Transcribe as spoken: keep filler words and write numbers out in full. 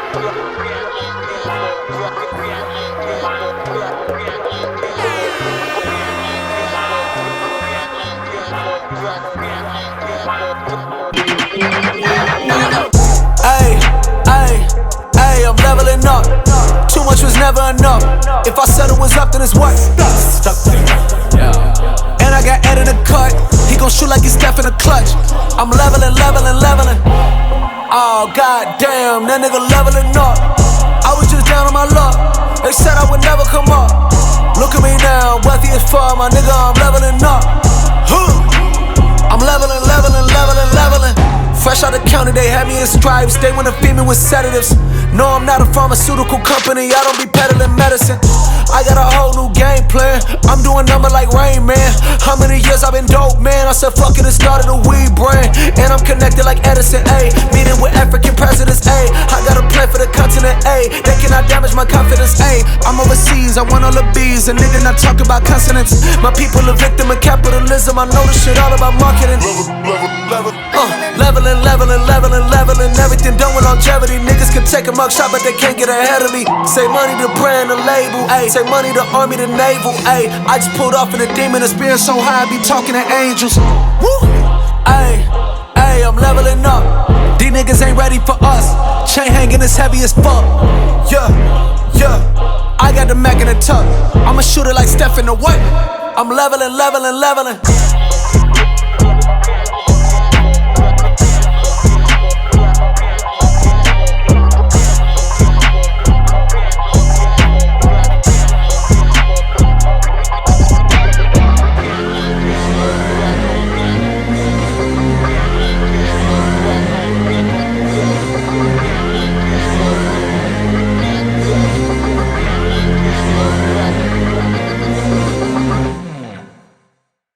Ayy, ayy, ayy, I'm leveling up. Too much was never enough. If I said it was up, then it's what? Stuck. And I got Ed in the cut. He gon' shoot like he's Steph in the clutch. I'm leveling, leveling, leveling. Oh, goddamn, that nigga leveling up. I was just down on my luck. They said I would never come up. Look at me now, wealthy as fuck, my nigga, I'm leveling up. Huh. I'm leveling, leveling, leveling, leveling. Fresh out the county, they had me in stripes. They wanna feed me with sedatives. No, I'm not a pharmaceutical company, I don't be peddling medicine. I got a whole new game plan. I'm doing number like Rain Man. How many years I've been dope, man? I said fuck it and started a weed brand. And I'm connected like Edison, ayy. Meeting with African presidents, ayy. I got a plan for the continent, ayy. They cannot damage my confidence, ayy. I'm overseas, I want all the B's. A nigga not talk about consonants. My people a victim of capitalism. I know this shit all about marketing. Uh, leveling, leveling, leveling, leveling. Everything done with longevity. Niggas can take a mugshot, but they can't get ahead of me. Say money to brand, the label, ayy. Say money to army, the naval, ayy. I just pulled off in a demon, the spirit so high, I be talking to angels. Woo! Ayy, ayy, I'm leveling up. These niggas ain't ready for us. Chain hanging as heavy as fuck. Yeah, yeah. I got the Mac in the tuck. I'ma shoot it like Steph in the what? I'm leveling, leveling, leveling.